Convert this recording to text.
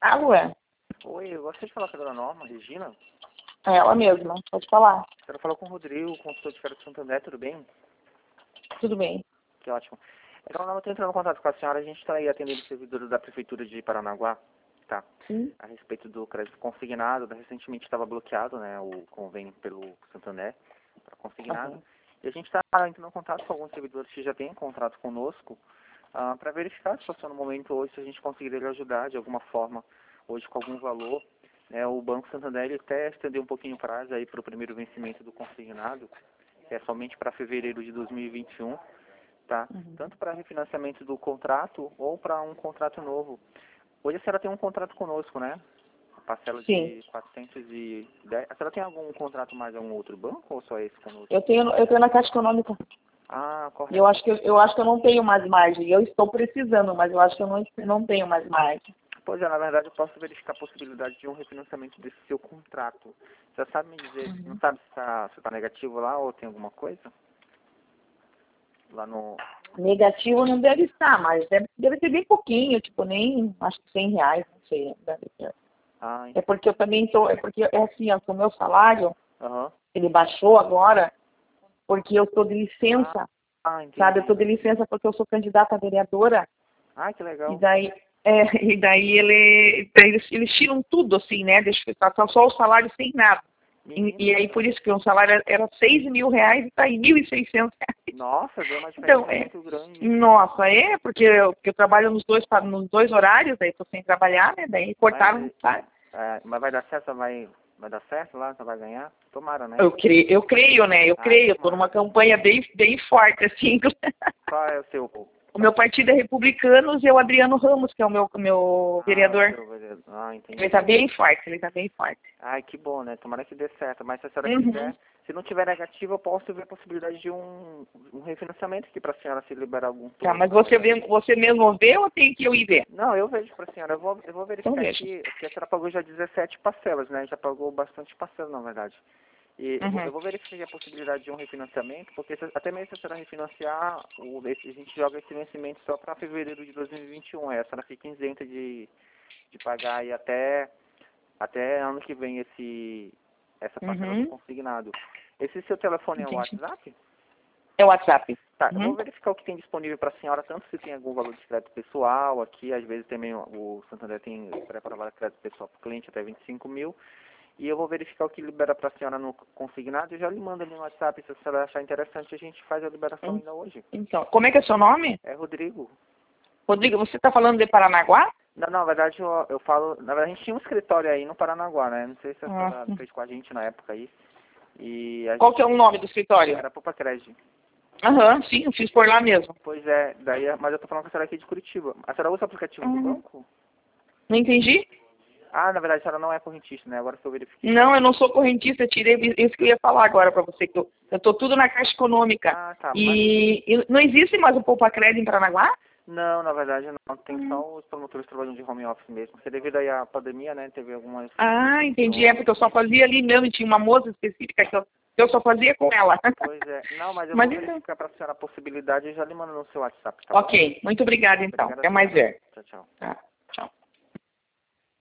Alô, é? Oi, eu gostaria de falar com a dona Norma, Regina. É ela mesma, pode falar. Quero falar com o Rodrigo, consultor de férias de Santander, tudo bem? Tudo bem. Que ótimo. Dona Norma, eu estou entrando em contato com a senhora, a gente está aí atendendo o servidor da Prefeitura de Paranaguá, tá? Sim. A respeito do crédito consignado, recentemente estava bloqueado, né, o convênio pelo Santander, para consignado. Uhum. E a gente está entrando em contato com alguns servidores que já têm contrato conosco, para verificar a situação no momento hoje, se a gente conseguiria lhe ajudar de alguma forma, hoje com algum valor. O Banco Santander ele até estendeu um pouquinho o prazo aí para o primeiro vencimento do consignado, que é somente para fevereiro de 2021, tá? Uhum. Tanto para refinanciamento do contrato ou para um contrato novo. Hoje a senhora tem um contrato conosco, né? A parcela Sim. de 410. A senhora tem algum contrato mais em algum outro banco ou só esse conosco? Eu tenho na Caixa Econômica. Ah, E eu correto. acho que eu não tenho mais margem. Eu estou precisando, mas eu acho que eu não tenho mais margem. Pois é, na verdade eu posso verificar a possibilidade de um refinanciamento desse seu contrato. Você sabe me dizer, não Uhum. sabe se tá negativo lá ou tem alguma coisa? Lá no... Negativo não deve estar, mas deve ser bem pouquinho, tipo, nem, acho que R$ 100, não sei. Deve ser. Ah, É porque eu também é assim, ó, o meu salário, aham. ele baixou agora, porque eu estou de licença, sabe? Eu Entendi. estou de licença porque eu sou candidata a vereadora. Ah, que E legal. daí, eles tiram tudo, assim, né? Deixa tá só o salário sem nada. Menina, E aí, por isso que um salário era R$ 6.000 e está em R$ 1.600. nossa, deu uma Então, diferença muito grande. nossa, porque eu trabalho nos dois horários, daí estou sem trabalhar, né? Daí Mas, cortaram, tá? mas vai dar certo, vai dar certo lá, você vai ganhar? Tomara, né? Eu creio, né? Eu Ai, creio, estou numa tomara. campanha bem forte, assim. Qual é o seu O meu partido? partido é Republicanos e é o Adriano Ramos, que é o meu Ah, o vereador. seu vereador. Ah, Ele está entendi. bem forte, ele está bem forte. Ai, que bom, né? Tomara que dê certo. Mas se a senhora Uhum. quiser, se não tiver negativo, eu posso ver a possibilidade de um refinanciamento aqui para a senhora se liberar algum Tá, plano, mas na verdade. você mesmo vê ou tem que eu ir ver? Não, eu vejo para a senhora. Eu vou Então verificar veja. aqui, porque a senhora pagou já 17 parcelas, né? Já pagou bastante parcelas, na verdade. E eu Uhum. vou verificar a possibilidade de um refinanciamento, porque até mesmo se a senhora refinanciar, a gente joga esse vencimento só para fevereiro de 2021. Aí a senhora fica isenta de pagar aí até ano que vem essa parcela do Uhum. consignado. Esse seu telefone é o Entendi. WhatsApp? É o WhatsApp. Tá, eu vou Uhum. verificar o que tem disponível para a senhora, tanto se tem algum valor de crédito pessoal aqui, às vezes também o Santander tem pré-aprovado crédito pessoal para o cliente até 25 mil, e eu vou verificar o que libera para a senhora no consignado e já lhe mando ali no WhatsApp, se a senhora achar interessante, a gente faz a liberação ainda hoje. Então, como é que é seu nome? É Rodrigo. Rodrigo, você está falando de Paranaguá? Não, na verdade eu falo, na verdade a gente tinha um escritório aí no Paranaguá, né? Não sei se a Ah. senhora fez com a gente na época aí. E a Qual que é gente o nome do escritório? era Poupa Crédito. Aham, sim, eu fiz por lá mesmo. Pois é, daí, mas eu tô falando com a senhora aqui de Curitiba. A senhora usa o aplicativo do Uhum. banco? Não entendi? Ah, na verdade a senhora não é correntista, né? Agora que eu verifiquei. Não, eu não sou correntista, tirei isso que eu ia falar agora para você, que eu estou tudo na Caixa Econômica. Ah, tá, mas... E não existe mais o Poupa Crédito em Paranaguá? Não, na verdade não. Tem Hum. só os promotores trabalhando de home office mesmo. Porque devido aí à pandemia, né? Teve algumas Ah, entendi. É restrições. porque eu só fazia ali mesmo, e tinha uma moça específica que eu só fazia com ela. Pois é. Não, mas eu vou Mas então. verificar pra senhora a possibilidade e já lhe mando no seu WhatsApp, tá bom? Ok, muito obrigada então. Obrigado a Até mais senhora. ver. Tchau, tchau. Tá, tchau.